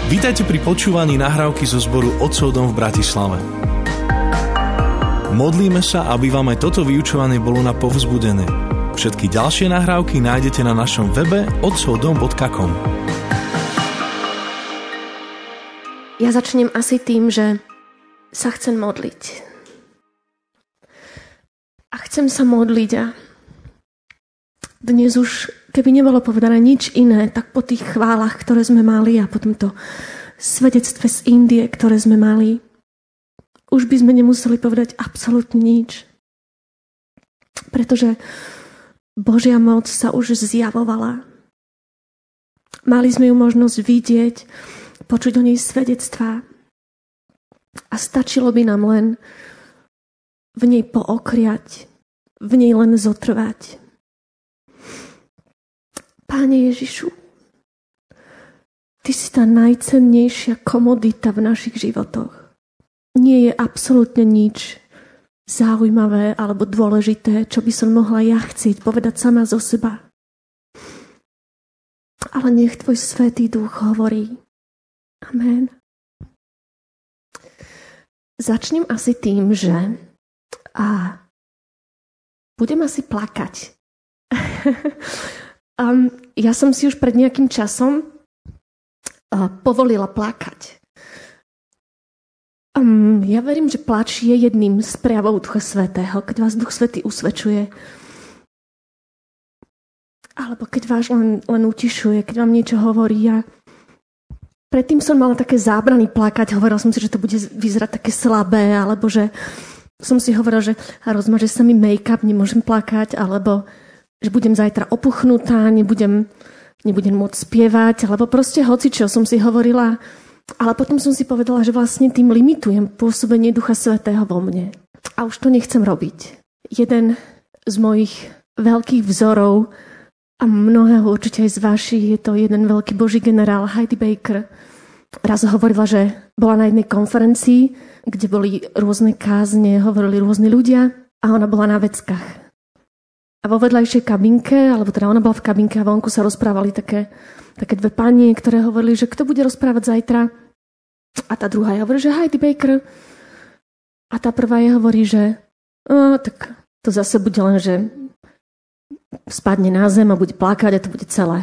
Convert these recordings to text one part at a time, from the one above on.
Vítajte pri počúvaní nahrávky zo zboru Otcov dom v Bratislave. Modlíme sa, aby vám aj toto vyučovanie bolo na povzbudené. Všetky ďalšie nahrávky nájdete na našom webe otcovdom.com. Ja začnem asi tým, že sa chcem modliť. A chcem sa modliť a dnes už, keby nebolo povedané nič iné, tak po tých chválach, ktoré sme mali a po tomto svedectve z Indie, ktoré sme mali, už by sme nemuseli povedať absolútne nič. Pretože Božia moc sa už zjavovala. Mali sme ju možnosť vidieť, počuť o nej svedectvá. A stačilo by nám len v nej pookriať, v nej len zotrvať. Páne Ježišu, Ty si tá najcennejšia komodita v našich životoch. Nie je absolútne nič zaujímavé alebo dôležité, čo by som mohla ja chcieť povedať sama zo seba. Ale nech Tvoj Svätý Duch hovorí. Amen. Začnem asi tým, že budem asi plakať. Ja som si už pred nejakým časom povolila plakať. Ja verím, že plač je jedným z prejavov Ducha Svätého, keď vás Duch Svätý usvedčuje. Alebo keď vás len utišuje, keď vám niečo hovorí. Ja predtým som mala také zábrany plakať, hovorila som si, že to bude vyzerať také slabé, alebo že som si hovorila, že rozmaže sa mi make-up, nemôžem plakať, alebo že budem zajtra opuchnutá, nebudem môcť spievať, alebo proste hocičo som si hovorila. Ale potom som si povedala, že vlastne tým limitujem pôsobenie Ducha Svätého vo mne. A už to nechcem robiť. Jeden z mojich veľkých vzorov, a mnohého určite aj z vašich, je to jeden veľký Boží generál, Heidi Baker. Raz hovorila, že bola na jednej konferencii, kde boli rôzne kázne, hovorili rôzni ľudia a ona bola na veckách. A vo vedľajšej kabinke, alebo teda ona bola v kabinke a vonku sa rozprávali také dve pani, ktoré hovorili, že kto bude rozprávať zajtra. A tá druhá je hovorí, že Heidi Baker. A tá prvá je hovorí, že tak to zase bude len, že spadne na zem a bude plakať a to bude celé.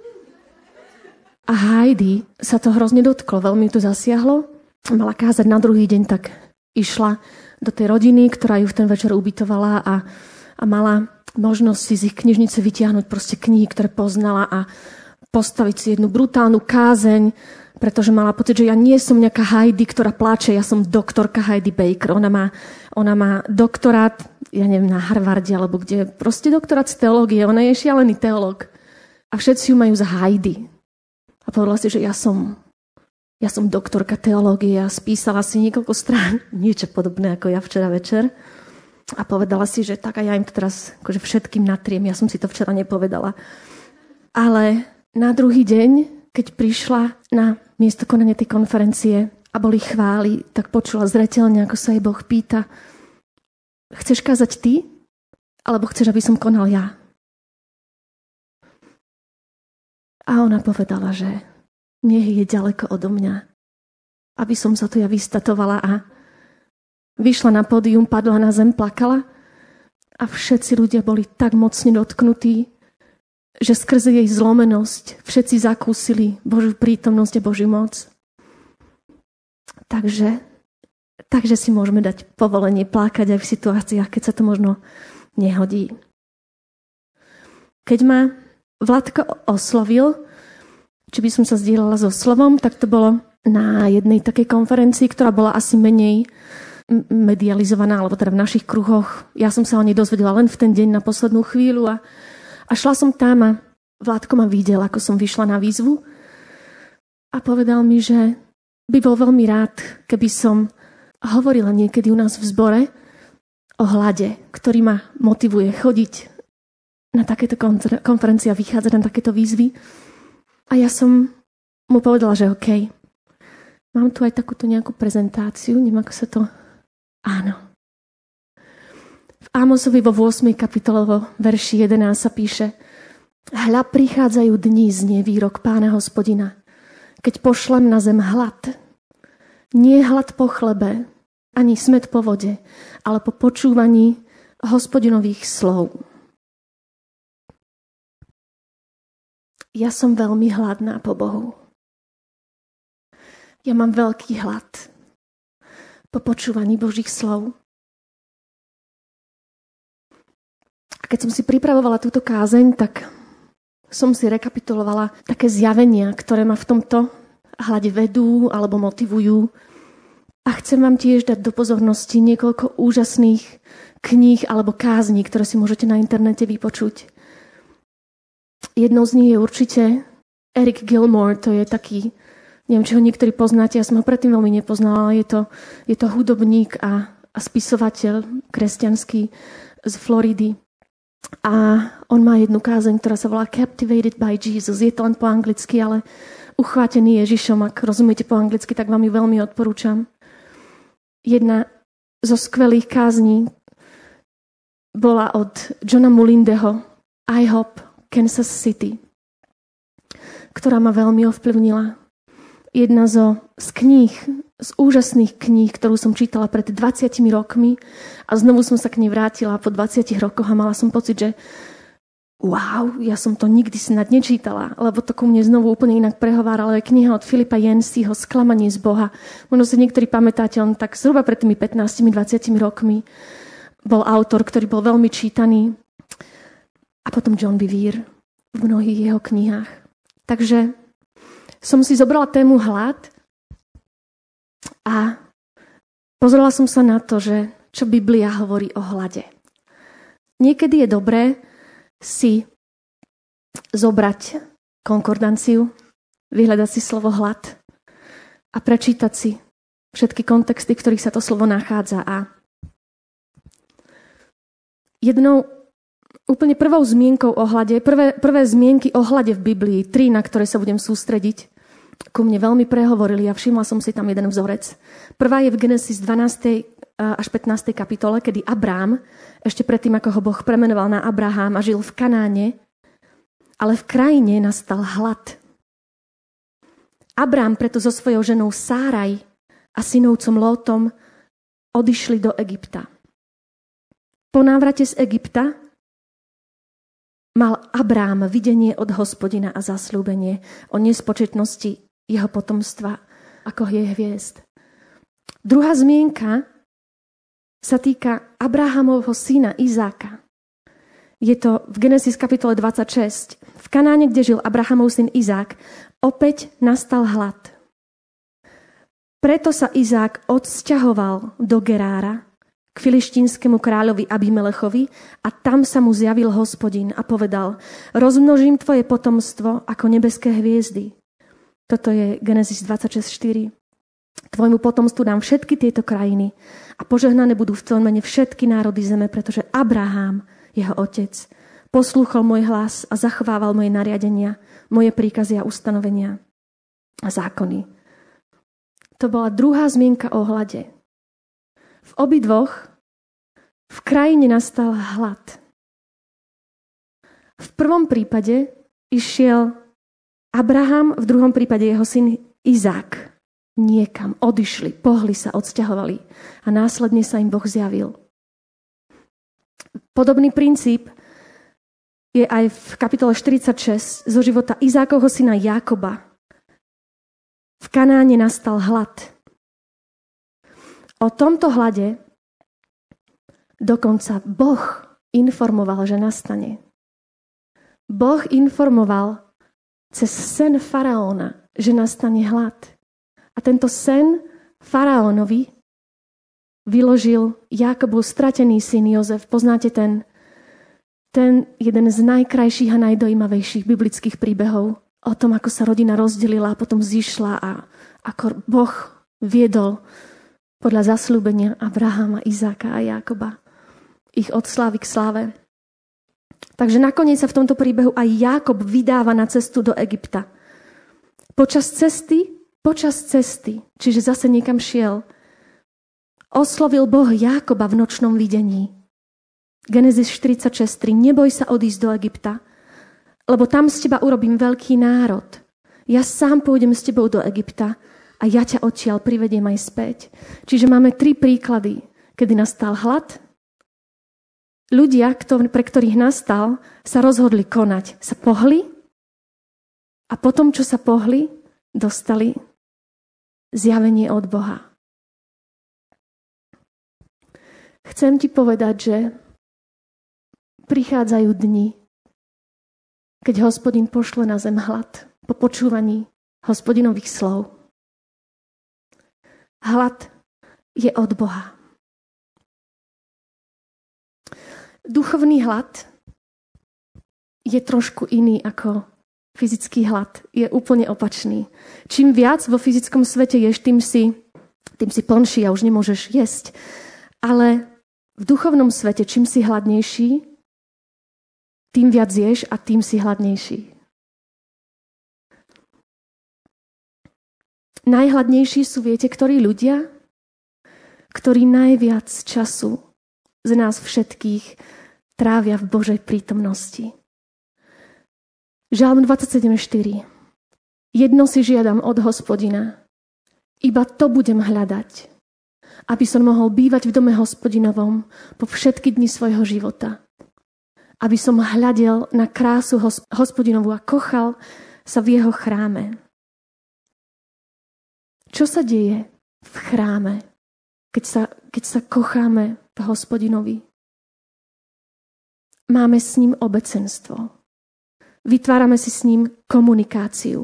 A Heidi sa to hrozne dotklo, veľmi to zasiahlo. Mala kázať na druhý deň, tak išla do tej rodiny, ktorá ju v ten večer ubytovala a mala možnosť si z ich knižnice vytiahnuť proste knihy, ktoré poznala a postaviť si jednu brutálnu kázeň, pretože mala pocit, že ja nie som nejaká Heidi, ktorá pláče, ja som doktorka Heidi Baker. Ona má doktorát, ja neviem, na Harvarde, alebo kde, proste doktorát z teológie, ona je šialený teológ. A všetci ju majú za Heidi. A povedala si, že ja som doktorka teológie a spísala si niekoľko strán, niečo podobné ako ja včera večer. A povedala si, že tak a ja im to teraz akože všetkým natriem. Ja som si to včera nepovedala. Ale na druhý deň, keď prišla na miesto konania tej konferencie a boli chvály, tak počula zreteľne, ako sa jej Boh pýta: chceš kázať ty? Alebo chceš, aby som konal ja? A ona povedala, že nech je ďaleko odo mňa, aby som sa to ja vystatovala, a vyšla na pódium, padla na zem, plakala a všetci ľudia boli tak mocne dotknutí, že skrze jej zlomenosť všetci zakúsili Božiu prítomnosť a Božiu moc. Takže si môžeme dať povolenie plakať aj v situáciách, keď sa to možno nehodí. Keď ma Vladko oslovil, či by som sa zdieľala so slovom, tak to bolo na jednej takej konferencii, ktorá bola asi menej medializovaná, alebo teda v našich kruhoch. Ja som sa o nej dozvedela len v ten deň na poslednú chvíľu a šla som tam a Vládko ma videl, ako som vyšla na výzvu a povedal mi, že by bol veľmi rád, keby som hovorila niekedy u nás v zbore o hlade, ktorý ma motivuje chodiť na takéto konferencie a vychádzať na takéto výzvy. A ja som mu povedala, že OK. Mám tu aj takúto nejakú prezentáciu, neviem, ako sa to... Áno. V Ámosovi vo 8. kapitole vo verši 11 sa píše: Hľa, prichádzajú dni, znie výrok Pána Hospodina, keď pošlem na zem hlad. Nie hlad po chlebe, ani smäd po vode, ale po počúvaní Hospodinových slov. Ja som veľmi hladná po Bohu. Ja mám veľký hlad po počúvaní Božích slov. A keď som si pripravovala túto kázeň, tak som si rekapitulovala také zjavenia, ktoré ma v tomto hlade vedú alebo motivujú. A chcem vám tiež dať do pozornosti niekoľko úžasných kníh alebo kázní, ktoré si môžete na internete vypočuť. Jednou z nich je určite Eric Gilmore, to je taký, neviem, či ho niektorí poznáte, ja som ho predtým veľmi nepoznala, ale je to hudobník a spisovateľ kresťanský z Floridy. A on má jednu kázeň, ktorá sa volá Captivated by Jesus. Je to len po anglicky, ale uchvátený Ježišom, ak rozumiete po anglicky, tak vám ju veľmi odporúčam. Jedna zo skvelých kázní bola od Johna Mulindeho IHOP Kansas City, ktorá ma veľmi ovplyvnila. Jedna z kníh, z úžasných kníh, ktorú som čítala pred 20 rokmi a znovu som sa k nej vrátila po 20 rokoch a mala som pocit, že wow, ja som to nikdy snad nečítala, lebo to ku mne znovu úplne inak prehovárala. Je kniha od Filipa Yanceyho Sklamanie z Boha. Možno si niektorí pamätáte, on tak zhruba pred tými 15-20 rokmi bol autor, ktorý bol veľmi čítaný. A potom John Bevere v mnohých jeho knihách. Takže som si zobrala tému hlad a pozrela som sa na to, že čo Biblia hovorí o hlade. Niekedy je dobré si zobrať konkordanciu, vyhľadať si slovo hlad a prečítať si všetky kontexty, v ktorých sa to slovo nachádza. A jednou úplne prvou zmienkou o hlade, prvé zmienky o hlade v Biblii, 3, na ktoré sa budem sústrediť, ku mne veľmi prehovorili a všimla som si tam jeden vzorec. Prvá je v Genesis 12. až 15. kapitole, kedy Abrám, ešte predtým, ako ho Boh premenoval na Abrahám a žil v Kanáne, ale v krajine nastal hlad. Abrám preto so svojou ženou Sáraj a synovcom Lótom odišli do Egypta. Po návrate z Egypta mal Abrám videnie od Hospodina a zasľúbenie o nespočetnosti jeho potomstva ako hviezd. Druhá zmienka sa týka Abrahamovho syna Izáka. Je to v Genesis kapitole 26. V Kanáne, kde žil Abrahamov syn Izák, opäť nastal hlad. Preto sa Izák odsťahoval do Gerára k filištínskemu kráľovi Abimelechovi a tam sa mu zjavil Hospodin a povedal: rozmnožím tvoje potomstvo ako nebeské hviezdy. Toto je Genesis 26.4. Tvojmu potomstvu dám všetky tieto krajiny a požehnané budú v tvojom mene všetky národy zeme, pretože Abraham, jeho otec, poslúchol môj hlas a zachovával moje nariadenia, moje príkazy a ustanovenia a zákony. To bola druhá zmienka o hlade. V obidvoch v krajine nastal hlad. V prvom prípade išiel Abraham, v druhom prípade jeho syn Izák. Niekam odišli, pohli sa, odsťahovali a následne sa im Boh zjavil. Podobný princíp je aj v kapitole 46 zo života Izákovho syna Jákoba. V Kanáne nastal hlad. O tomto hlade dokonca Boh informoval, že nastane. Boh informoval cez sen faraóna, že nastane hlad. A tento sen faraónovi vyložil Jákobov stratený syn Jozef. Poznáte ten jeden z najkrajších a najdojímavejších biblických príbehov o tom, ako sa rodina rozdelila a potom zišla a ako Boh viedol podľa zasľúbenia Abrahama, Izáka a Jákoba ich od slávy k sláve. Takže nakoniec sa v tomto príbehu aj Jákob vydáva na cestu do Egypta. Počas cesty, čiže zase niekam šiel, oslovil Boh Jákoba v nočnom videní. Genesis 46.3. Neboj sa odísť do Egypta, lebo tam z teba urobím veľký národ. Ja sám pôjdem s tebou do Egypta a ja ťa odtiaľ privediem aj späť. Čiže máme 3 príklady, kedy nastal hlad. Ľudia, pre ktorých nastal, sa rozhodli konať. Sa pohli a potom, čo sa pohli, dostali zjavenie od Boha. Chcem ti povedať, že prichádzajú dni, keď Hospodin pošle na zem hlad po počúvaní Hospodinových slov. Hlad je od Boha. Duchovný hlad je trošku iný ako fyzický hlad. Je úplne opačný. Čím viac vo fyzickom svete ješ, tým si plnší a už nemôžeš jesť. Ale v duchovnom svete, čím si hladnejší, tým viac ješ a tým si hladnejší. Najhladnejší sú, viete, ktorí ľudia, ktorí najviac času z nás všetkých trávia v Božej prítomnosti. Žalm 27:4. Jedno si žiadam od Hospodina, iba to budem hľadať, aby som mohol bývať v dome Hospodinovom po všetky dni svojho života. Aby som hľadel na krásu Hospodinovu a kochal sa v jeho chráme. Čo sa deje v chráme, keď sa kocháme v Hospodinovi? Máme s ním obecenstvo. Vytvárame si s ním komunikáciu.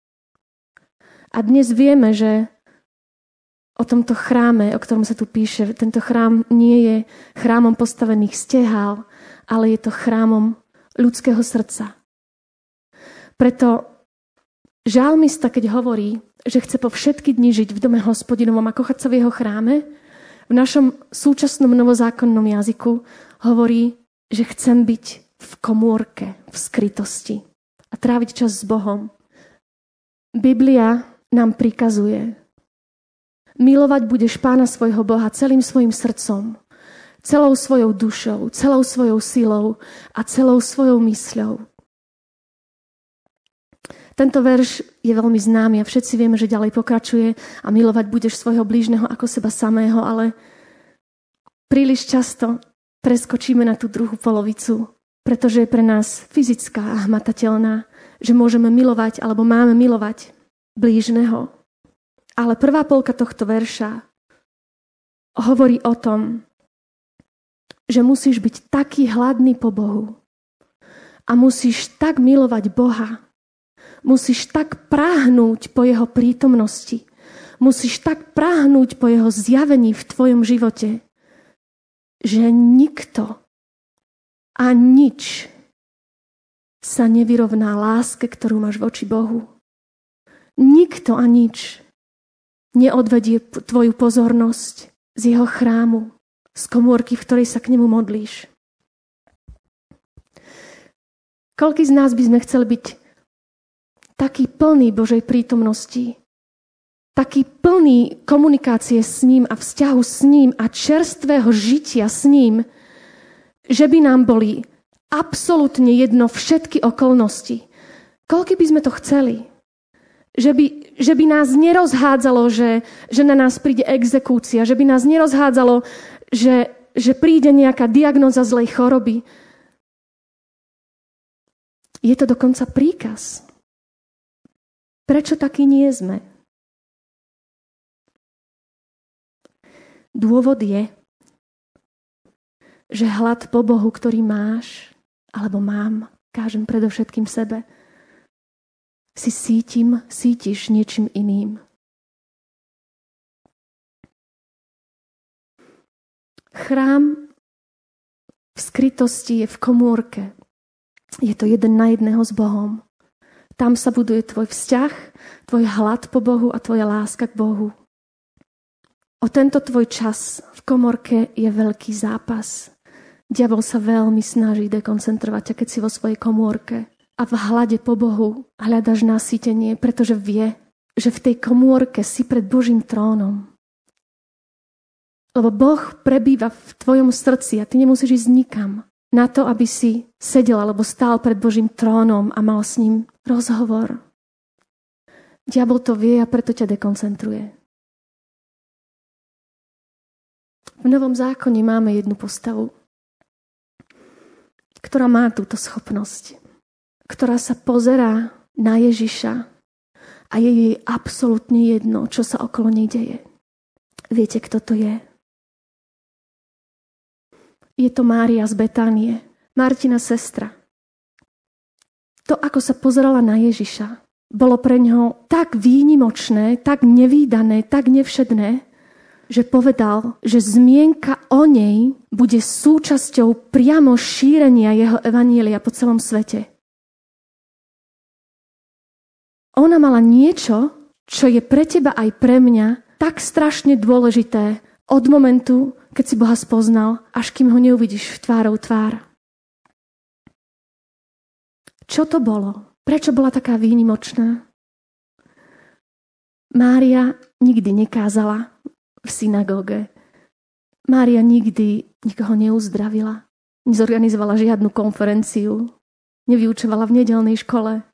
A dnes vieme, že o tomto chráme, o ktorom sa tu píše, tento chrám nie je chrámom postavených stehál, ale je to chrámom ľudského srdca. Preto žalmista, keď hovorí, že chce po všetky dni žiť v dome Hospodinovom a kochať sa v jeho chráme, v našom súčasnom novozákonnom jazyku hovorí, že chcem byť v komórke, v skrytosti a tráviť čas s Bohom. Biblia nám prikazuje, milovať budeš Pána svojho Boha celým svojim srdcom, celou svojou dušou, celou svojou silou a celou svojou mysľou. Tento verš je veľmi známy a všetci vieme, že ďalej pokračuje a milovať budeš svojho blížneho ako seba samého, ale príliš často preskočíme na tú druhú polovicu, pretože je pre nás fyzická a hmatateľná, že môžeme milovať alebo máme milovať blížneho. Ale prvá polka tohto verša hovorí o tom, že musíš byť taký hladný po Bohu a musíš tak milovať Boha, musíš tak prahnúť po jeho prítomnosti, musíš tak prahnúť po jeho zjavení v tvojom živote, že nikto a nič sa nevyrovná láske, ktorú máš voči Bohu. Nikto a nič neodvedie tvoju pozornosť z jeho chrámu, z komórky, v ktorej sa k nemu modlíš. Koľký z nás by sme chceli byť taký plný Božej prítomnosti, taký plný komunikácie s ním a vzťahu s ním a čerstvého žitia s ním, že by nám boli absolútne jedno všetky okolnosti. Koľký by sme to chceli? Že by nás nerozhádzalo, že na nás príde exekúcia, že by nás nerozhádzalo, že príde nejaká diagnóza zlej choroby. Je to dokonca príkaz. Prečo takí nie sme? Dôvod je, že hlad po Bohu, ktorý máš, alebo mám, kážem predovšetkým sebe, si cítiš niečím iným. Chrám v skrytosti je v komórke. Je to jeden na jedného s Bohom. Tam sa buduje tvoj vzťah, tvoj hlad po Bohu a tvoja láska k Bohu. O tento tvoj čas v komórke je veľký zápas. Diabol sa veľmi snaží dekoncentrovať ťa, keď si vo svojej komórke. A v hlade po Bohu hľadaš nasýtenie, pretože vie, že v tej komórke si pred Božím trónom. Lebo Boh prebýva v tvojom srdci a ty nemusíš ísť nikam na to, aby si sedel alebo stál pred Božím trónom a mal s ním rozhovor. Diabol to vie a preto ťa dekoncentruje. V Novom zákone máme jednu postavu, ktorá má túto schopnosť, ktorá sa pozerá na Ježiša a je jej absolútne jedno, čo sa okolo nej deje. Viete, kto to je? Je to Mária z Betánie, Martina sestra. To, ako sa pozerala na Ježiša, bolo pre ňo tak výnimočné, tak nevídané, tak nevšedné, že povedal, že zmienka o nej bude súčasťou priamo šírenia jeho evanjelia po celom svete. Ona mala niečo, čo je pre teba aj pre mňa tak strašne dôležité od momentu, keď si Boha spoznal, až kým ho neuvidíš tvárou tvár. Čo to bolo? Prečo bola taká výnimočná? Mária nikdy nekázala v synagóge. Mária nikdy nikoho neuzdravila. Nezorganizovala žiadnu konferenciu. Nevyučovala v nedeľnej škole.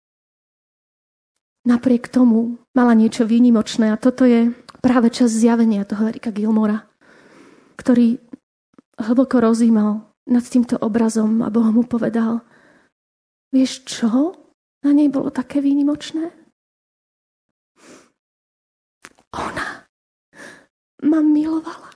Napriek tomu mala niečo výnimočné a toto je práve čas zjavenia toho Erika Gilmora, ktorý hlboko rozímal nad týmto obrazom a Boh mu povedal: vieš čo? Na nej bolo také výnimočné? Ona ma milovala.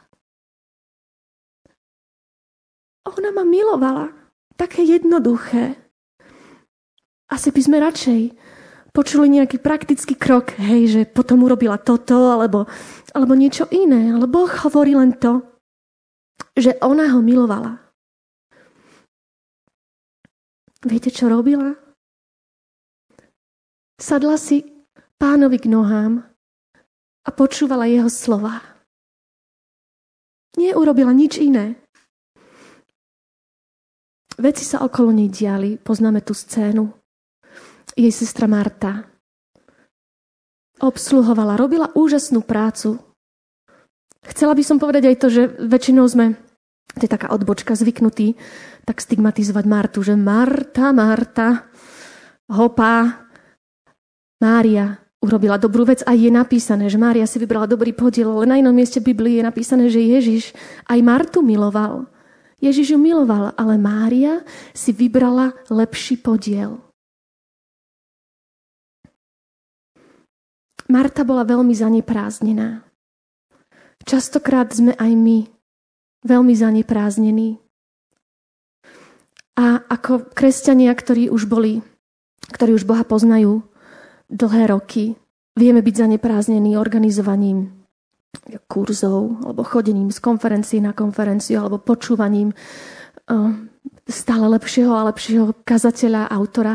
Ona ma milovala. Také jednoduché. Asi by sme radšej počuli nejaký praktický krok, hej, že potom urobila toto, alebo niečo iné. Ale Boh hovorí len to, že ona ho milovala. Viete, čo robila? Sadla si Pánovi k nohám a počúvala jeho slova. Neurobila nič iné. Veci sa okolo nej diali, poznáme tú scénu. Jej sestra Marta obsluhovala, robila úžasnú prácu. Chcela by som povedať aj to, že väčšinou sme, to je taká odbočka, zvyknutí tak stigmatizovať Martu, že Marta, hopa, Mária urobila dobrú vec a je napísané, že Mária si vybrala dobrý podiel, ale na inom mieste Biblii je napísané, že Ježiš aj Martu miloval. Ježiš ju miloval, ale Mária si vybrala lepší podiel. Marta bola veľmi zanepráznená. Častokrát sme aj my veľmi zanepráznení. A ako kresťania, ktorí už Boha poznajú dlhé roky, vieme byť zanepráznení organizovaním kurzov alebo chodením z konferencie na konferenciu alebo počúvaním stále lepšieho a lepšieho kazateľa, autora.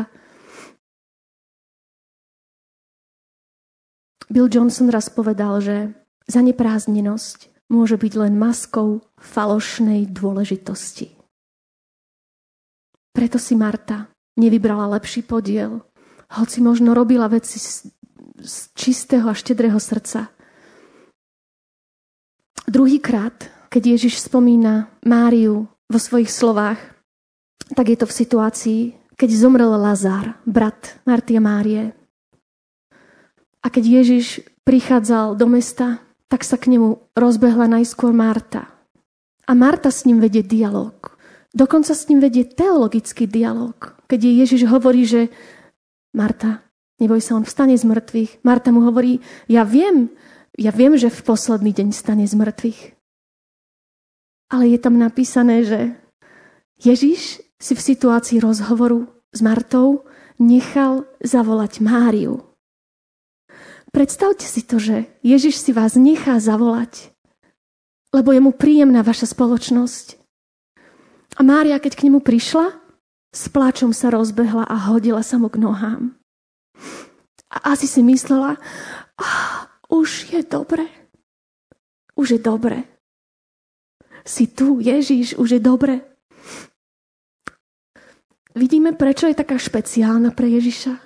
Bill Johnson raz povedal, že zanepráznenosť môže byť len maskou falošnej dôležitosti. Preto si Marta nevybrala lepší podiel, hoci možno robila veci z čistého a štedrého srdca. Druhýkrát, keď Ježiš spomína Máriu vo svojich slovách, tak je to v situácii, keď zomrel Lazár, brat Marty a Márie. A keď Ježiš prichádzal do mesta, tak sa k nemu rozbehla najskôr Marta. A Marta s ním vedie dialog. Dokonca s ním vedie teologický dialog. Keď jej Ježiš hovorí, že Marta, neboj sa, on vstane z mŕtvych. Marta mu hovorí, ja viem, že v posledný deň stane z mŕtvych. Ale je tam napísané, že Ježiš si v situácii rozhovoru s Martou nechal zavolať Máriu. Predstavte si to, že Ježiš si vás nechá zavolať, lebo je mu príjemná vaša spoločnosť. A Mária, keď k nemu prišla, s pláčom sa rozbehla a hodila sa mu k nohám. A asi si myslela, už je dobre. Už je dobre. Si tu, Ježiš, už je dobre. Vidíme, prečo je taká špeciálna pre Ježiša?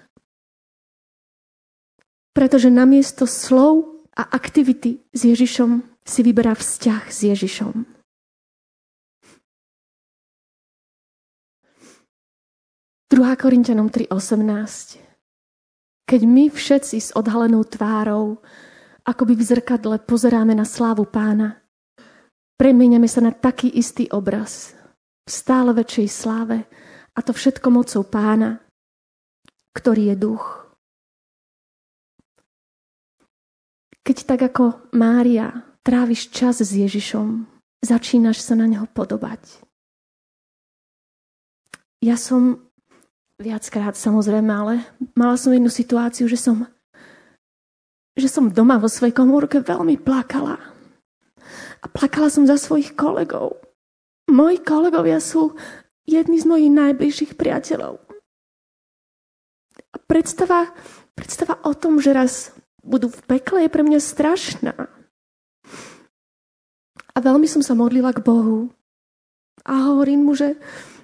Pretože namiesto slov a aktivity s Ježišom si vyberá vzťah s Ježišom. 2. Korinťanom 3.18. keď my všetci s odhalenou tvárou, akoby v zrkadle pozeráme na slávu Pána, premieňame sa na taký istý obraz v stále väčšej sláve a to všetko mocou Pána, ktorý je duch. Keď tak ako Mária tráviš čas s Ježišom, začínaš sa na neho podobať. Ja som viackrát, samozrejme, ale mala som jednu situáciu, že som doma vo svojej komórke veľmi plakala. A plakala som za svojich kolegov. Moji kolegovia sú jedni z mojich najbližších priateľov. A predstava o tom, že raz budú v pekle, je pre mňa strašná. A veľmi som sa modlila k Bohu. A hovorím mu, že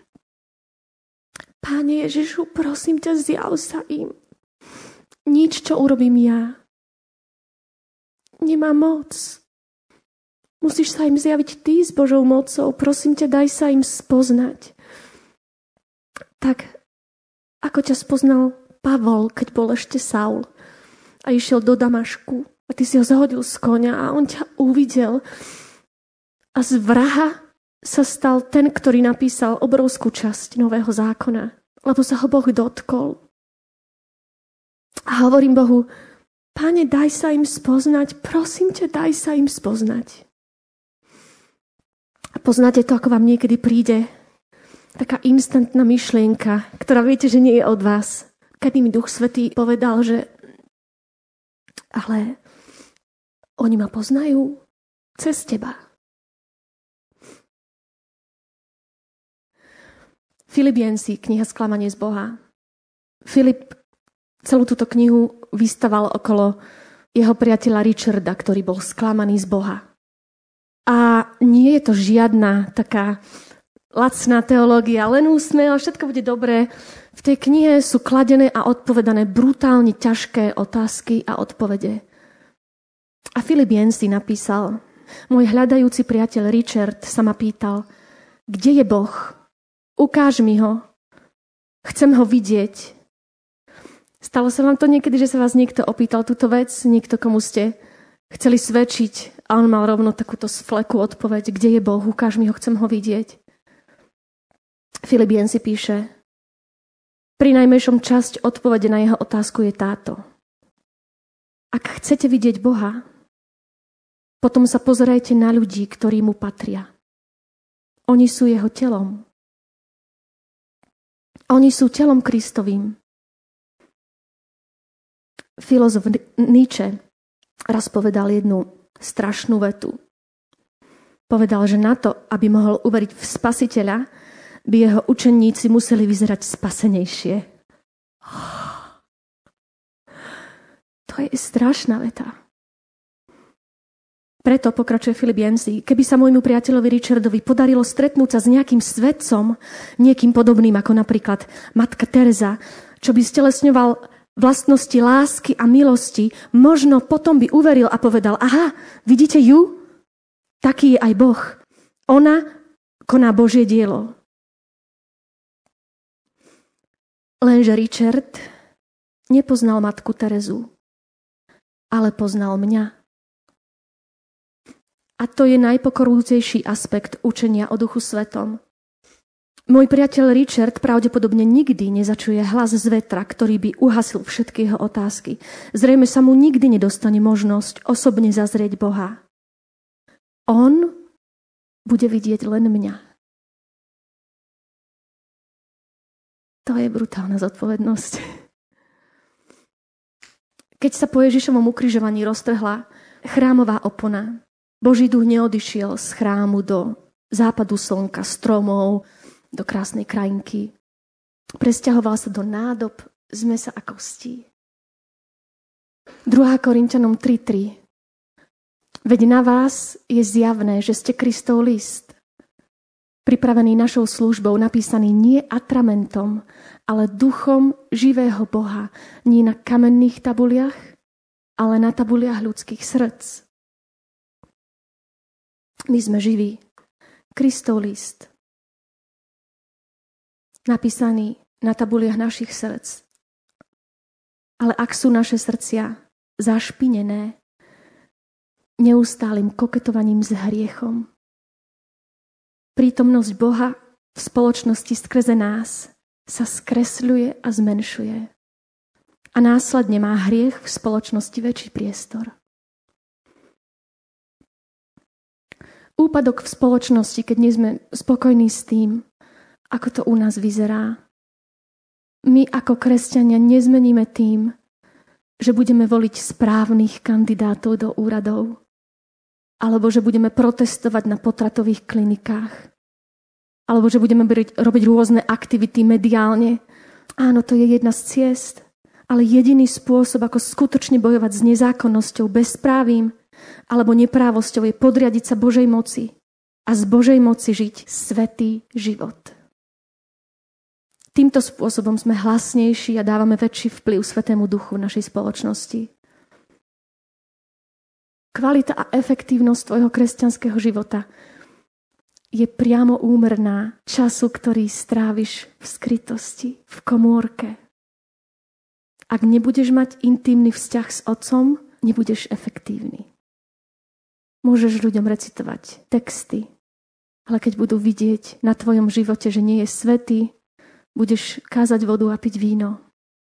Páne Ježišu, prosím ťa, zjav sa im. Nič, čo urobím ja, nemá moc. Musíš sa im zjaviť ty s Božou mocou. Prosím ťa, daj sa im spoznať. Tak, ako ťa spoznal Pavol, keď bol ešte Saul a išiel do Damašku a ty si ho zahodil z koňa a on ťa uvidel a z vraha sa stal ten, ktorý napísal obrovskú časť Nového zákona, lebo sa ho Boh dotkol. A hovorím Bohu, Páne, daj sa im spoznať, prosím ťa, daj sa im spoznať. A poznáte to, ako vám niekedy príde taká instantná myšlienka, ktorá viete, že nie je od vás. Kedy mi Duch Svätý povedal, že ale oni ma poznajú cez teba. Filipiensi, kniha Sklamanie z Boha. Filip celú túto knihu vystaval okolo jeho priateľa Richarda, ktorý bol sklamaný z Boha. A nie je to žiadna taká lacná teológia, len úsmev a všetko bude dobré. V tej knihe sú kladené a odpovedané brutálne ťažké otázky a odpovede. A Filipiensi napísal, môj hľadajúci priateľ Richard sa ma pýtal, kde je Boh? Ukáž mi ho. Chcem ho vidieť. Stalo sa vám to niekedy, že sa vás niekto opýtal túto vec? Niekto, komu ste chceli svedčiť a on mal rovno takúto fleku odpoveď. Kde je Boh? Ukáž mi ho, chcem ho vidieť. Filipiensi píše, pri najmenšom časť odpovede na jeho otázku je táto. Ak chcete vidieť Boha, potom sa pozerajte na ľudí, ktorí mu patria. Oni sú jeho telom. Oni sú telom Kristovým. Filozof Nietzsche raz povedal jednu strašnú vetu. Povedal, že na to, aby mohol uveriť v Spasiteľa, by jeho učeníci museli vyzerať spasenejšie. To je strašná veta. Preto pokračuje Filipiensi, keby sa môjmu priateľovi Richardovi podarilo stretnúť sa s nejakým svetcom, niekým podobným ako napríklad matka Teresa, čo by stelesňoval vlastnosti lásky a milosti, možno potom by uveril a povedal, aha, vidíte ju? Taký je aj Boh. Ona koná Božie dielo. Lenže Richard nepoznal matku Terezu, ale poznal mňa. A to je najpokorujúcejší aspekt učenia o Duchu Svetom. Môj priateľ Richard pravdepodobne nikdy nezačuje hlas z vetra, ktorý by uhasil všetky jeho otázky. Zrejme sa mu nikdy nedostane možnosť osobne zazrieť Boha. On bude vidieť len mňa. To je brutálna zodpovednosť. Keď sa po Ježišovom ukrižovaní roztrhla chrámová opona, Boží duch neodišiel z chrámu do západu slnka, stromov, do krásnej krajinky. Presťahoval sa do nádob z mäsa a kostí. 2. Korinťanom 3:3. Veď na vás je zjavné, že ste Kristov list, pripravený našou službou, napísaný nie atramentom, ale duchom živého Boha, nie na kamenných tabuliach, ale na tabuliach ľudských srdc. My sme živí. Kristov list. Napísaný na tabuliach našich srdc. Ale ak sú naše srdcia zašpinené neustálym koketovaním s hriechom, prítomnosť Boha v spoločnosti skrze nás sa skresľuje a zmenšuje. A následne má hriech v spoločnosti väčší priestor. Úpadok v spoločnosti, keď nie sme spokojní s tým, ako to u nás vyzerá. My ako kresťania nezmeníme tým, že budeme voliť správnych kandidátov do úradov, alebo že budeme protestovať na potratových klinikách, alebo že budeme robiť rôzne aktivity mediálne. Áno, to je jedna z ciest, ale jediný spôsob, ako skutočne bojovať s nezákonnosťou, bezprávím alebo neprávosťou, je podriadiť sa Božej moci a z Božej moci žiť svätý život. Týmto spôsobom sme hlasnejší a dávame väčší vplyv Svätému Duchu v našej spoločnosti. Kvalita a efektívnosť tvojho kresťanského života je priamo úmerná času, ktorý stráviš v skrytosti, v komórke. Ak nebudeš mať intímny vzťah s Otcom, nebudeš efektívny. Môžeš ľuďom recitovať texty, ale keď budú vidieť na tvojom živote, že nie je svätý, budeš kázať vodu a piť víno.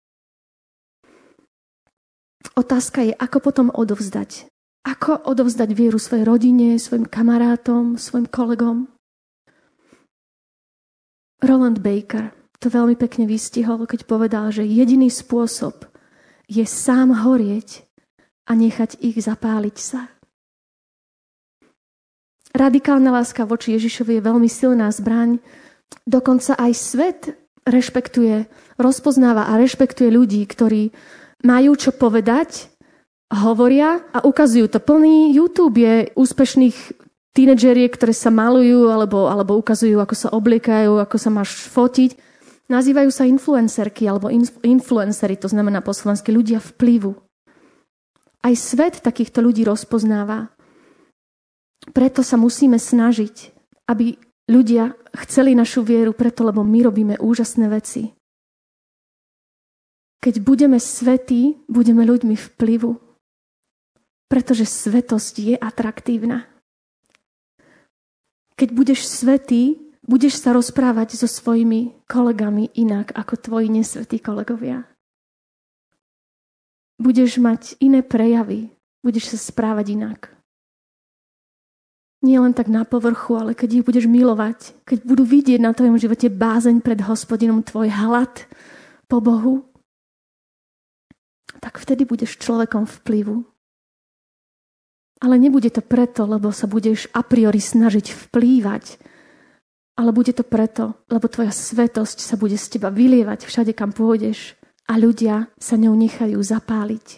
Otázka je, ako potom odovzdať. Ako odovzdať vieru svojej rodine, svojim kamarátom, svojim kolegom. Roland Baker to veľmi pekne vystihol, keď povedal, že jediný spôsob je sám horieť a nechať ich zapáliť sa. Radikálna láska voči Ježišovi je veľmi silná zbraň. Dokonca aj svet rozpoznáva a rešpektuje ľudí, ktorí majú čo povedať, hovoria a ukazujú to. Plný YouTube je úspešných tínedžeriek, ktoré sa malujú alebo ukazujú, ako sa obliekajú, ako sa máš fotiť. Nazývajú sa influencerky alebo influencery, to znamená po slovensky ľudia vplyvu. Aj svet takýchto ľudí rozpoznáva. Preto sa musíme snažiť, aby ľudia chceli našu vieru preto, lebo my robíme úžasné veci. Keď budeme svätí, budeme ľuďmi vplyvu. Pretože svätosť je atraktívna. Keď budeš svätý, budeš sa rozprávať so svojimi kolegami inak ako tvoji nesvätí kolegovia. Budeš mať iné prejavy, budeš sa správať inak. Nie len tak na povrchu, ale keď ich budeš milovať, keď budú vidieť na tvojom živote bázeň pred Hospodinom, tvoj hlad po Bohu, tak vtedy budeš človekom vplyvu. Ale nebude to preto, lebo sa budeš a priori snažiť vplývať, ale bude to preto, lebo tvoja svätosť sa bude z teba vylievať všade, kam pôjdeš a ľudia sa ňou nechajú zapáliť.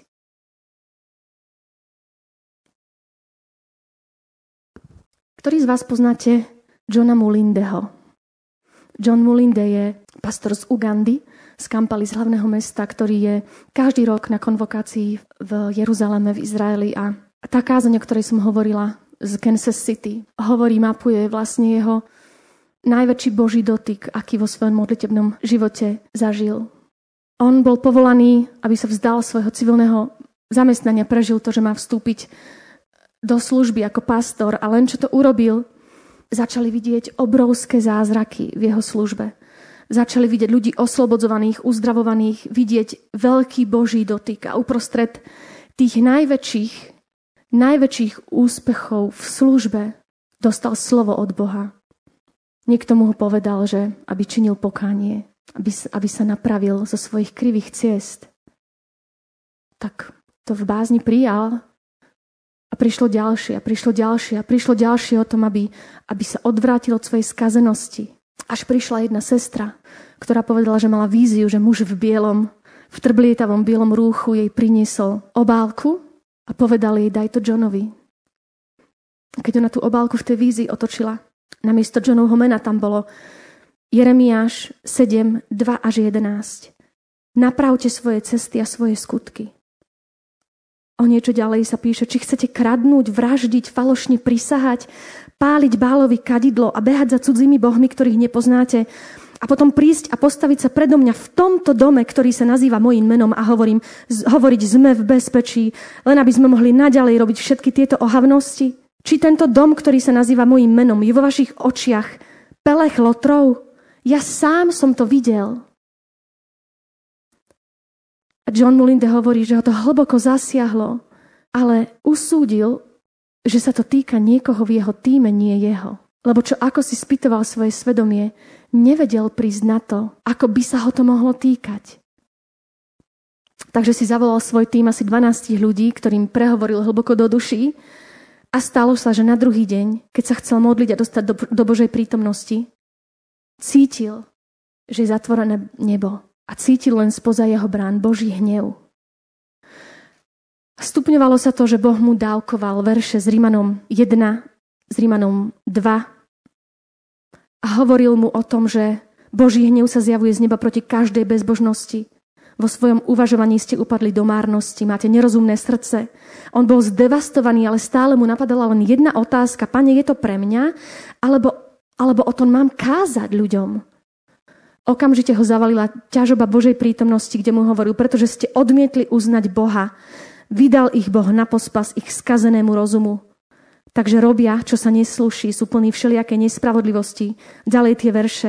Ktorí z vás poznáte Johna Mulindeho? John Mulinde je pastor z Ugandy, z Kampaly, z hlavného mesta, ktorý je každý rok na konvokácii v Jeruzaleme, v Izraeli. A tá kázeň, o ktorej som hovorila z Kansas City, mapuje vlastne jeho najväčší Boží dotyk, aký vo svojom modlitebnom živote zažil. On bol povolaný, aby sa vzdal svojho civilného zamestnania, prežil to, že má vstúpiť do služby ako pastor a len čo to urobil, začali vidieť obrovské zázraky v jeho službe. Začali vidieť ľudí oslobodzovaných, uzdravovaných, vidieť veľký Boží dotyk a uprostred tých najväčších úspechov v službe dostal slovo od Boha. Niekto mu ho povedal, že aby činil pokánie, aby sa napravil zo svojich krivých ciest. Tak to v bázni prijal. A prišlo ďalšie o tom, aby sa odvrátil od svojej skazenosti. Až prišla jedna sestra, ktorá povedala, že mala víziu, že muž v trblietavom bielom rúchu jej priniesol obálku a povedal jej, daj to Johnovi. A keď ona tú obálku v tej vízii otočila, namiesto Johnovho mena tam bolo Jeremiáš 7, 2 až 11. Napravte svoje cesty a svoje skutky. O niečo ďalej sa píše, či chcete kradnúť, vraždiť, falošne prisahať, páliť Bálovi kadidlo a behať za cudzými bohmi, ktorých nepoznáte A potom prísť a postaviť sa predo mňa v tomto dome, ktorý sa nazýva mojím menom a hovoriť, sme v bezpečí, len aby sme mohli naďalej robiť všetky tieto ohavnosti? Či tento dom, ktorý sa nazýva mojím menom, je vo vašich očiach pelech lotrov? Ja sám som to videl. A John Mulinde hovorí, že ho to hlboko zasiahlo, ale usúdil, že sa to týka niekoho v jeho tíme, nie jeho. Lebo čo ako si spýtoval svoje svedomie, nevedel prísť na to, ako by sa ho to mohlo týkať. Takže si zavolal svoj tým asi 12 ľudí, ktorým prehovoril hlboko do duší a stalo sa, že na druhý deň, keď sa chcel modliť a dostať do Božej prítomnosti, cítil, že je zatvorené nebo a cítil len spoza jeho brán Boží hnev. Stupňovalo sa to, že Boh mu dávkoval verše z Rímanom 1, z Rímanom 2 a hovoril mu o tom, že Boží hnev sa zjavuje z neba proti každej bezbožnosti. Vo svojom uvažovaní ste upadli do márnosti, máte nerozumné srdce. On bol zdevastovaný, ale stále mu napadala len jedna otázka. Pane, je to pre mňa? Alebo o tom mám kázať ľuďom? Okamžite ho zavalila ťažoba Božej prítomnosti, kde mu hovoril, pretože ste odmietli uznať Boha. Vydal ich Boh na pospas ich skazenému rozumu. Takže robia, čo sa neslúši, sú plní všelijakej nespravodlivosti. Ďalej tie verše.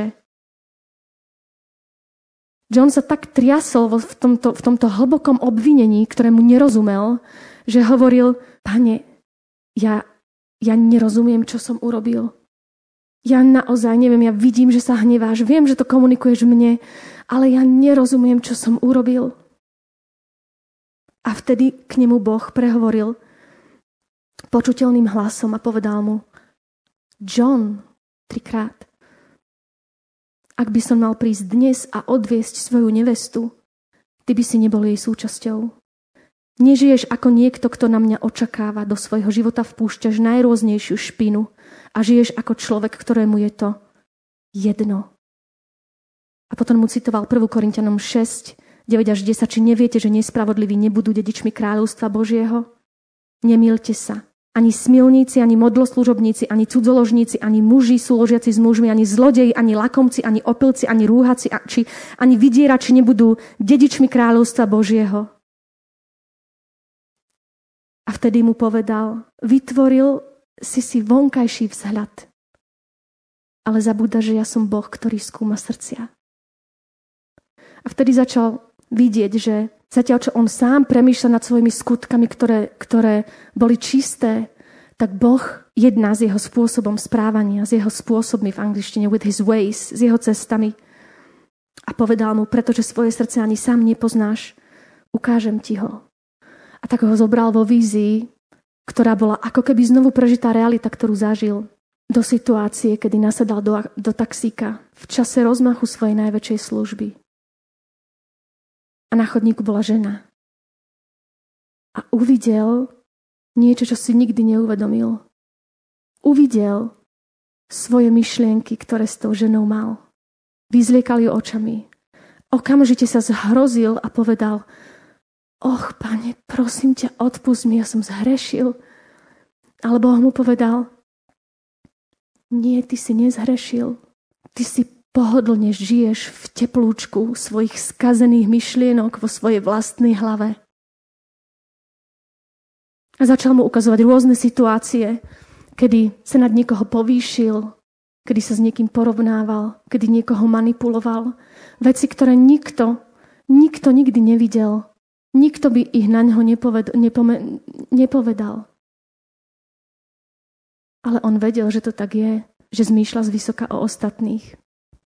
John sa tak triasol v tomto hlbokom obvinení, ktorému nerozumel, že hovoril, Pane, ja nerozumiem, čo som urobil. Ja naozaj neviem, ja vidím, že sa hneváš, viem, že to komunikuješ mne, ale ja nerozumiem, čo som urobil. A vtedy k nemu Boh prehovoril počuteľným hlasom a povedal mu, John, 3-krát, ak by som mal prísť dnes a odviesť svoju nevestu, ty by si nebol jej súčasťou. Nežiješ ako niekto, kto na mňa očakáva, do svojho života vpúšťaš najrôznejšiu špinu a žiješ ako človek, ktorému je to jedno. A potom mu citoval 1. Korinťanom 6, 9 až 10, či neviete, že nespravodliví nebudú dedičmi kráľovstva Božieho? Nemýlte sa. Ani smilníci, ani modloslužobníci, ani cudzoložníci, ani muži súložiaci s mužmi, ani zlodeji, ani lakomci, ani opilci, ani rúhaci, ani vydierači nebudú dedičmi kráľovstva Božieho. A vtedy mu povedal, vytvoril si vonkajší vzhľad, ale zabúda, že ja som Boh, ktorý skúma srdcia. A vtedy začal vidieť, že zatiaľ, čo on sám premýšľa nad svojimi skutkami, ktoré boli čisté, tak Boh jedná s jeho spôsobom správania, s jeho spôsobmi v angličtine, with his ways, s jeho cestami. A povedal mu, pretože svoje srdce ani sám nepoznáš, ukážem ti ho. A tak ho zobral vo vízii, ktorá bola ako keby znovu prežitá realita, ktorú zažil, do situácie, kedy nasadal do taxíka v čase rozmachu svojej najväčšej služby. A na chodníku bola žena. A uvidel niečo, čo si nikdy neuvedomil. Uvidel svoje myšlienky, ktoré s tou ženou mal. Vyzliekal ju očami. Okamžite sa zhrozil a povedal, Pane, prosím ťa, odpusť mi, ja som zhrešil. Ale Boh mu povedal, nie, ty si nezhrešil. Ty si pohodlne žiješ v teplúčku svojich skazených myšlienok vo svojej vlastnej hlave. A začal mu ukazovať rôzne situácie, kedy sa nad niekoho povýšil, kedy sa s niekým porovnával, kedy niekoho manipuloval. Veci, ktoré nikto nikdy nevidel. Nikto by ich na ňo nepovedal. Ale on vedel, že to tak je, že zmýšľa zvysoka o ostatných.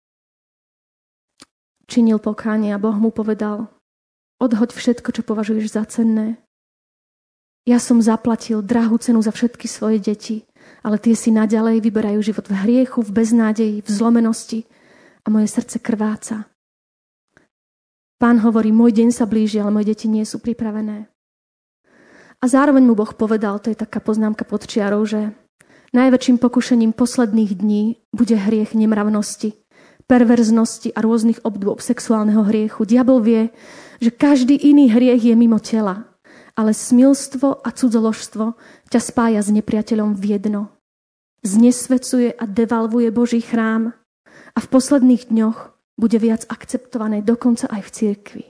Činil pokánie a Boh mu povedal, odhoď všetko, čo považuješ za cenné. Ja som zaplatil drahú cenu za všetky svoje deti, ale tie si naďalej vyberajú život v hriechu, v beznádeji, v zlomenosti a moje srdce krváca. Pán hovorí, môj deň sa blíži, ale moje deti nie sú pripravené. A zároveň mu Boh povedal, to je taká poznámka pod čiarou, že najväčším pokušením posledných dní bude hriech nemravnosti, perverznosti a rôznych obdôb sexuálneho hriechu. Diabol vie, že každý iný hriech je mimo tela, ale smilstvo a cudzoložstvo ťa spája s nepriateľom v jedno. Znesvecuje a devalvuje Boží chrám a v posledných dňoch bude viac akceptované, dokonca aj v cirkvi.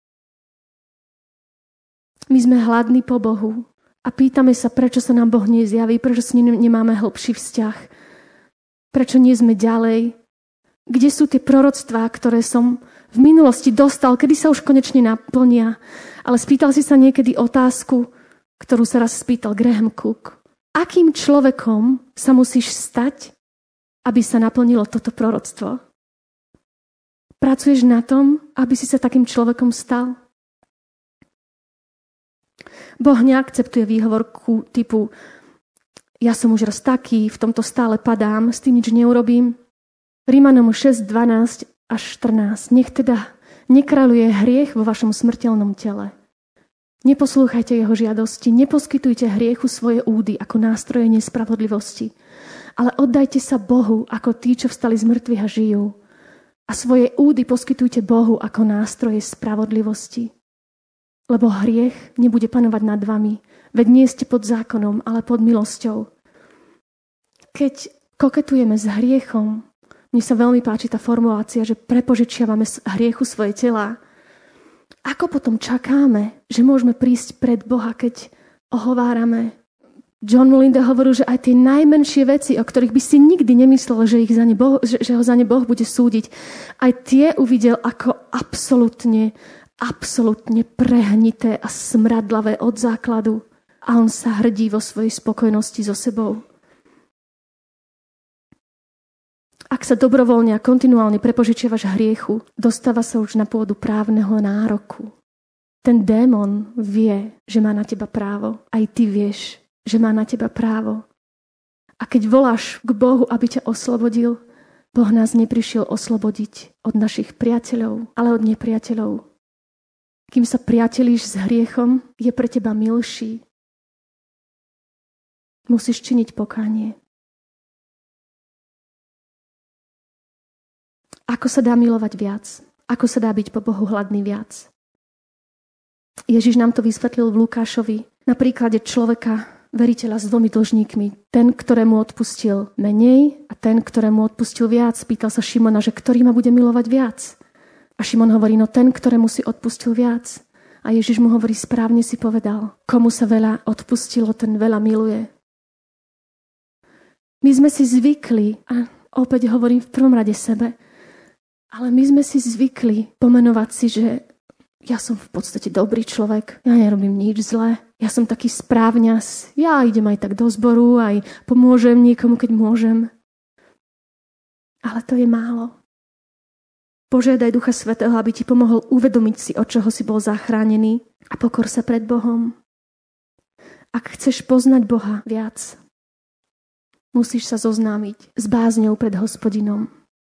My sme hladní po Bohu a pýtame sa, prečo sa nám Boh nezjaví, prečo s ním nemáme hlbší vzťah, prečo nie sme ďalej, kde sú tie proroctvá, ktoré som v minulosti dostal, kedy sa už konečne naplnia. Ale spýtal si sa niekedy otázku, ktorú sa raz spýtal Graham Cook. Akým človekom sa musíš stať, aby sa naplnilo toto proroctvo? Pracuješ na tom, aby si sa takým človekom stal? Boh neakceptuje výhovorku typu ja som už raz taký, v tomto stále padám, s tým nič neurobím. Rímanom 6, 12 až 14. Nech teda nekráľuje hriech vo vašom smrteľnom tele. Neposlúchajte jeho žiadosti, neposkytujte hriechu svoje údy ako nástroje nespravodlivosti, ale oddajte sa Bohu ako tí, čo vstali z mŕtvych a žijú. A svoje údy poskytujte Bohu ako nástroje spravodlivosti. Lebo hriech nebude panovať nad vami, veď nie ste pod zákonom, ale pod milosťou. Keď koketujeme s hriechom, mne sa veľmi páči tá formulácia, že prepožičiavame z hriechu svoje telá. Ako potom čakáme, že môžeme prísť pred Boha, keď ohovárame? John Mulinda hovoril, že aj tie najmenšie veci, o ktorých by si nikdy nemyslel, že ho za ne Boh bude súdiť, aj tie uvidel ako absolútne prehnité a smradlavé od základu. A on sa hrdí vo svojej spokojnosti so sebou. Ak sa dobrovoľne a kontinuálne prepožičiavaš hriechu, dostáva sa už na pôdu právneho nároku. Ten démon vie, že má na teba právo. Aj ty vieš, že má na teba právo. A keď voláš k Bohu, aby ťa oslobodil, Boh nás neprišiel oslobodiť od našich priateľov, ale od nepriateľov. Kým sa priatelíš s hriechom, je pre teba milší. Musíš činiť pokánie. Ako sa dá milovať viac? Ako sa dá byť po Bohu hladný viac? Ježiš nám to vysvetlil v Lukášovi na príklade človeka, veriteľa s 2 dlžníkmi. Ten, ktorému odpustil menej a ten, ktorému odpustil viac. Pýtal sa Šimona, že ktorý ma bude milovať viac? A Šimon hovorí, no ten, ktorému si odpustil viac. A Ježiš mu hovorí, správne si povedal. Komu sa veľa odpustilo, ten veľa miluje. My sme si zvykli, a opäť hovorím v prvom rade sebe, ale my sme si zvykli pomenovať si, že ja som v podstate dobrý človek, ja nerobím nič zlé, ja som taký správňas, ja idem aj tak do zboru, aj pomôžem niekomu, keď môžem. Ale to je málo. Požiadaj Ducha Svätého, aby ti pomohol uvedomiť si, od čoho si bol zachránený a pokor sa pred Bohom. Ak chceš poznať Boha viac, musíš sa zoznámiť s bázňou pred Hospodinom.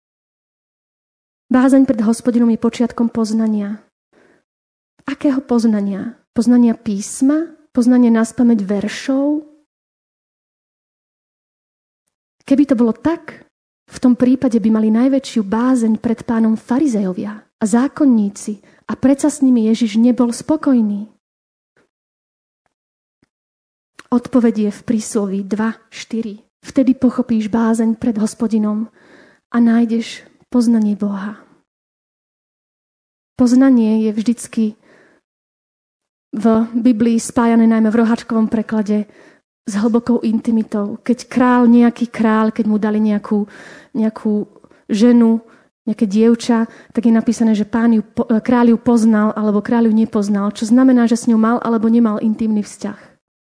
Bázeň pred Hospodinom je počiatkom poznania. Akého poznania? Poznania písma? Poznania naspamäť veršov? Keby to bolo tak, v tom prípade by mali najväčšiu bázeň pred Pánom farizejovia a zákonníci a predsa s nimi Ježiš nebol spokojný. Odpoveď je v prísloví 2:4. Vtedy pochopíš bázeň pred Hospodinom a nájdeš poznanie Boha. Poznanie je vždycky v Biblii spájané najmä v roháčkovom preklade s hlbokou intimitou. Keď nejaký kráľ, keď mu dali nejakú ženu, nejaké dievča, tak je napísané, že kráľ ju poznal alebo kráľ ju nepoznal, čo znamená, že s ňou mal alebo nemal intimný vzťah.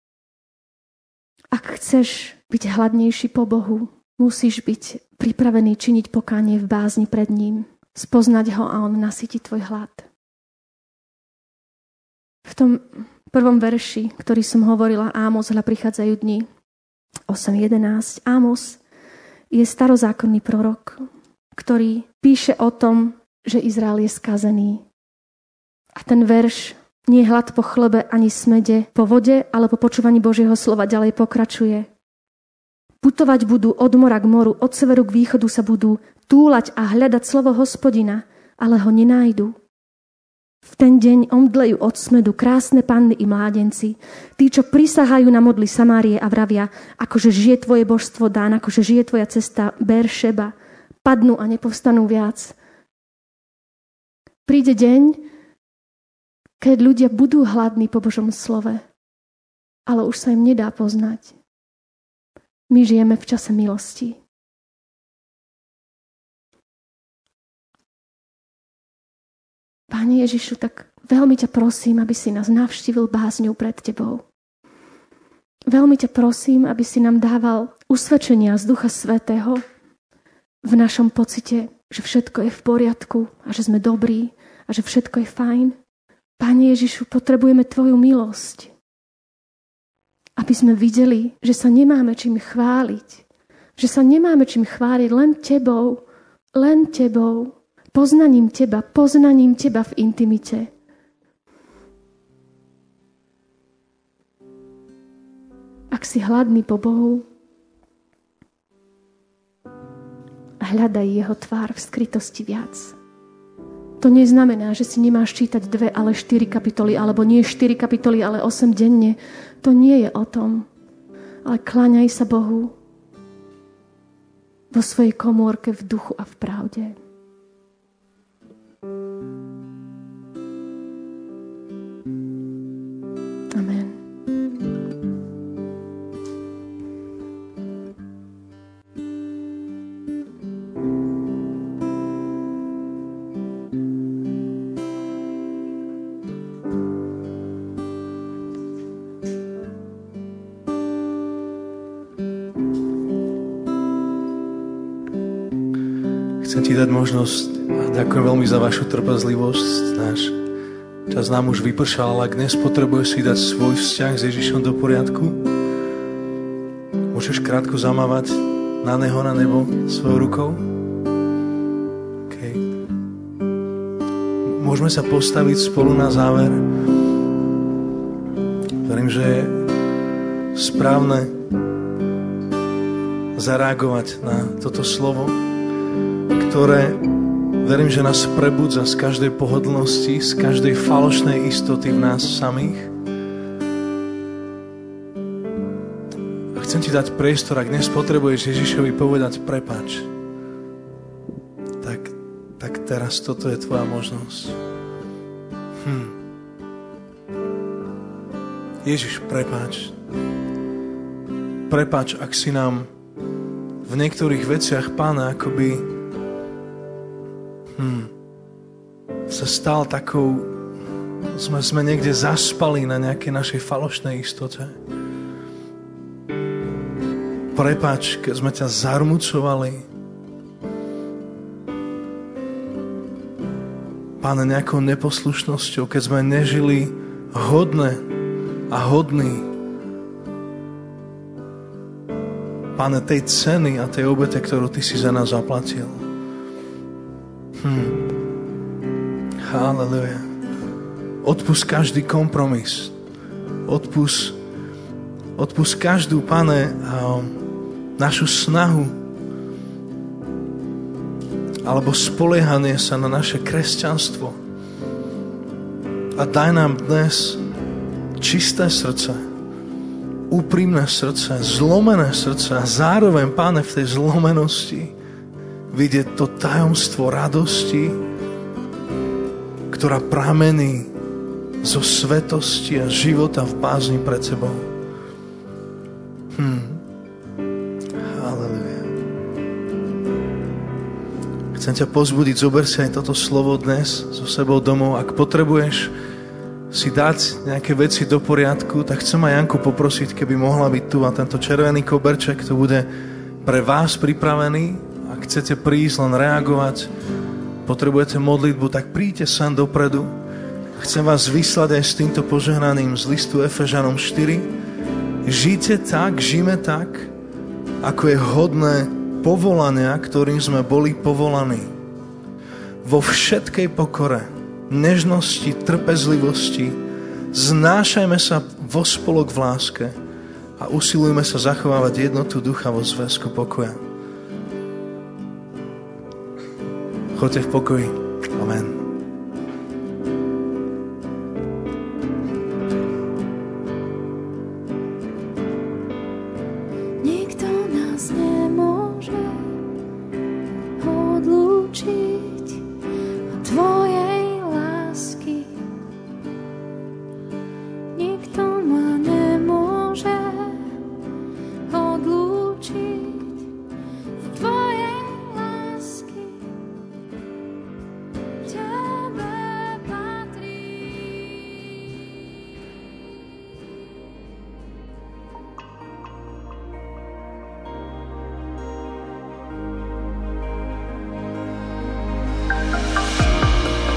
Ak chceš byť hladnejší po Bohu, musíš byť pripravený činiť pokánie v bázni pred ním, spoznať ho a on nasytí tvoj hlad. V tom prvom verši, ktorý som hovorila, Ámos, hľa prichádzajú dni, 8:11. Ámos je starozákonný prorok, ktorý píše o tom, že Izrael je skazený. A ten verš nie je hlad po chlebe ani smede, po vode, ale po počúvaní Božieho slova ďalej pokračuje. Putovať budú od mora k moru, od severu k východu sa budú túlať a hľadať slovo Hospodina, ale ho nenájdu. V ten deň omdlejú od smedu krásne panny i mládenci, tí, čo prisahajú na modly Samárie a vravia, akože žije tvoje božstvo Dán, akože žije tvoja cesta Bér-šeba, padnú a nepovstanú viac. Príde deň, keď ľudia budú hladní po Božom slove, ale už sa im nedá poznať. My žijeme v čase milosti. Pane Ježišu, tak veľmi ťa prosím, aby si nás navštívil bázňou pred tebou. Veľmi ťa prosím, aby si nám dával usvedčenia z Ducha Svätého v našom pocite, že všetko je v poriadku a že sme dobrí a že všetko je fajn. Pane Ježišu, potrebujeme tvoju milosť, aby sme videli, že sa nemáme čím chváliť. Že sa nemáme čím chváliť len tebou, poznaním teba v intimite. Ak si hladný po Bohu, hľadaj jeho tvár v skrytosti viac. To neznamená, že si nemáš čítať 2, ale 4 kapitoly, alebo nie 4 kapitoly, ale 8 denne. To nie je o tom. Ale kláňaj sa Bohu vo svojej komórke v duchu a v pravde. Amen. Chcem ti dať možnosť, ďakujem veľmi za vašu trpezlivosť, náš čas nám už vypršal, ale ak dnes potrebuješ si dať svoj vzťah s Ježišom do poriadku, môžeš krátko zamávať na neho, na nebo svojou rukou. Okay. Môžeme sa postaviť spolu na záver. Verím, že je správne zareagovať na toto slovo, ktoré verím, že nás prebudza z každej pohodlnosti, z každej falošnej istoty v nás samých. A chcem ti dať priestor, ak dnes potrebuješ Ježišovi povedať prepáč, tak teraz toto je tvoja možnosť. Ježiš, prepáč. Prepáč, ak si nám v niektorých veciach, Pána, akoby sa stal takou, sme niekde zaspali na nejakej našej falošnej istote. Prepáč, keď sme ťa zarmucovali. Páne, nejakou neposlušnosťou, keď sme nežili hodne a hodný. Páne, tej ceny a tej obete, ktorú ty si za nás zaplatil. Halleluja. Odpusť každý kompromis. Odpusť každú, Pane, našu snahu alebo spoliehanie sa na naše kresťanstvo. A daj nám dnes čisté srdce, úprimné srdce, zlomené srdce a zároveň, Páne, v tej zlomenosti vidieť to tajomstvo radosti, ktorá pramení zo svetosti a života v bázni pred sebou. Halleluja. Chcem ťa pozbudiť, zober si aj toto slovo dnes so sebou domov. Ak potrebuješ si dať nejaké veci do poriadku, tak chcem aj Janku poprosiť, keby mohla byť tu, a tento červený koberček, to bude pre vás pripravený. Ak chcete prísť, len reagovať, potrebujete modlitbu, tak príďte sem dopredu. Chcem vás vyslať aj s týmto požehnaním z listu Efežanom 4. Žite tak, žijme tak, ako je hodné povolania, ktorým sme boli povolaní. Vo všetkej pokore, nežnosti, trpezlivosti, znášajme sa vo spolok v láske a usilujme sa zachovávať jednotu ducha vo zväzku pokoja. Choďte v pokoji. Amen. Nikto nás nemôže odlúčiť od tvojej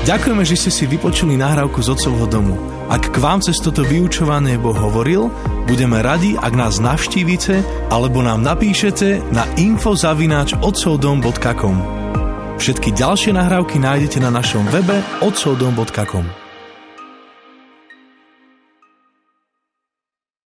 Ďakujeme, že ste si vypočuli nahrávku z Otcovho domu. Ak k vám cez toto vyučovanie Boh hovoril, budeme radi, ak nás navštívite alebo nám napíšete na info@otcovdom.com. Všetky ďalšie nahrávky nájdete na našom webe otcovdom.com.